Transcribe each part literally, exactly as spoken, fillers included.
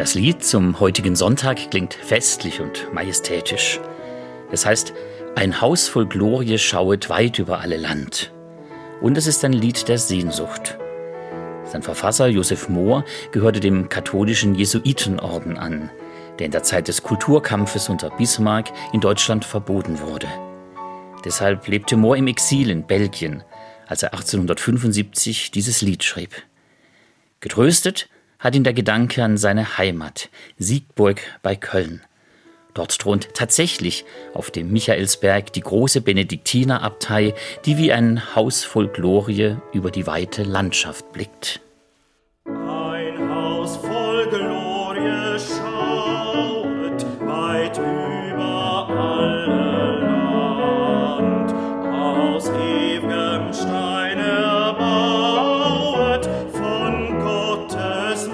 Das Lied zum heutigen Sonntag klingt festlich und majestätisch. Es heißt, ein Haus voll Glorie schauet weit über alle Land. Und es ist ein Lied der Sehnsucht. Sein Verfasser Josef Mohr gehörte dem katholischen Jesuitenorden an, der in der Zeit des Kulturkampfes unter Bismarck in Deutschland verboten wurde. Deshalb lebte Mohr im Exil in Belgien, als er achtzehnhundertfünfundsiebzig dieses Lied schrieb. Getröstet hat ihn der Gedanke an seine Heimat, Siegburg bei Köln. Dort thront tatsächlich auf dem Michaelsberg die große Benediktinerabtei, die wie ein Haus voll Glorie über die weite Landschaft blickt. Ein Haus voll Glorie schaut weit über alle Land, aus ew'gem Stein erbauet, von Gottes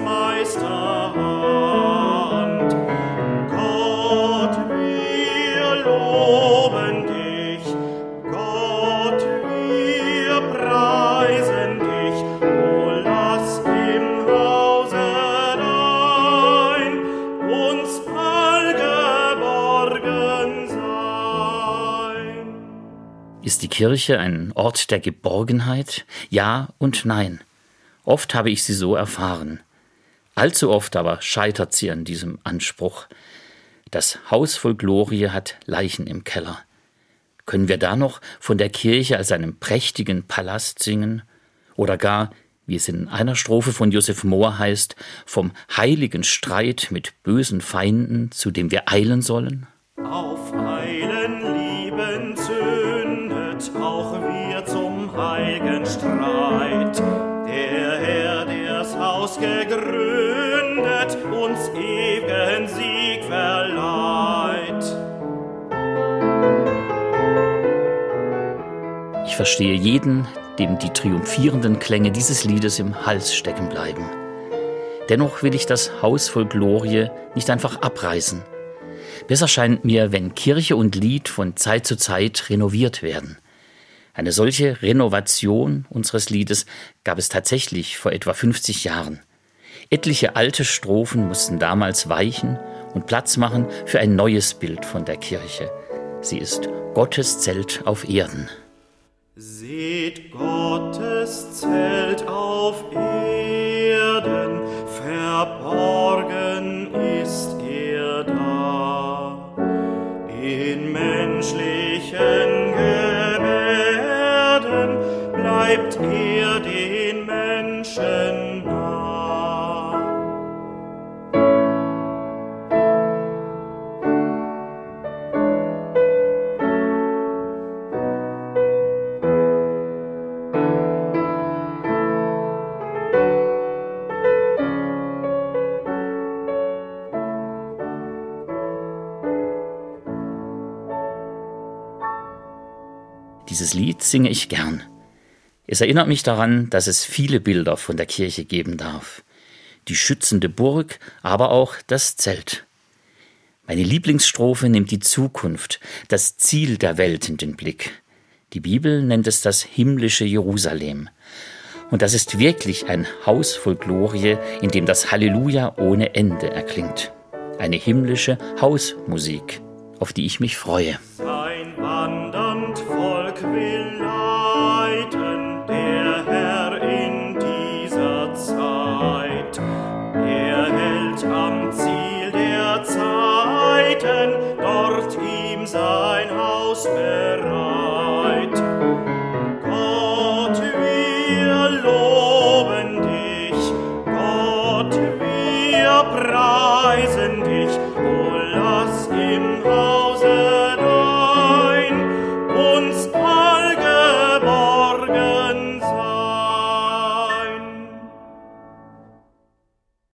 Meisterhand. Gott, wir loben dich, Gott, wir preisen dich, o lass im Hause dein uns all geborgen sein. Ist die Kirche ein Ort der Geborgenheit? Ja und nein. Oft habe ich sie so erfahren. Allzu oft aber scheitert sie an diesem Anspruch. Das Haus voll Glorie hat Leichen im Keller. Können wir da noch von der Kirche als einem prächtigen Palast singen? Oder gar, wie es in einer Strophe von Josef Mohr heißt, vom heiligen Streit mit bösen Feinden, zu dem wir eilen sollen? Auf eilen Lieben zündet auch wir zum heiligen Streit. Der Herr, der's Haus gegründet, uns ewigen Sieg verleiht. Ich verstehe jeden, dem die triumphierenden Klänge dieses Liedes im Hals stecken bleiben. Dennoch will ich das Haus voll Glorie nicht einfach abreißen. Besser scheint mir, wenn Kirche und Lied von Zeit zu Zeit renoviert werden. Eine solche Renovation unseres Liedes gab es tatsächlich vor etwa fünfzig Jahren. Etliche alte Strophen mussten damals weichen und Platz machen für ein neues Bild von der Kirche. Sie ist Gottes Zelt auf Erden. Seht Gottes Zelt auf Erden, verborgen ist er da. In menschlichen Gebärden bleibt er den Menschen nah. Dieses Lied singe ich gern. Es erinnert mich daran, dass es viele Bilder von der Kirche geben darf. Die schützende Burg, aber auch das Zelt. Meine Lieblingsstrophe nimmt die Zukunft, das Ziel der Welt in den Blick. Die Bibel nennt es das himmlische Jerusalem. Und das ist wirklich ein Haus voll Glorie, in dem das Halleluja ohne Ende erklingt. Eine himmlische Hausmusik, auf die ich mich freue. Sein wandernd Volk will leiten, der Herr in dieser Zeit. Er hält am Ziel der Zeiten, dort ihm sein Haus bereitet.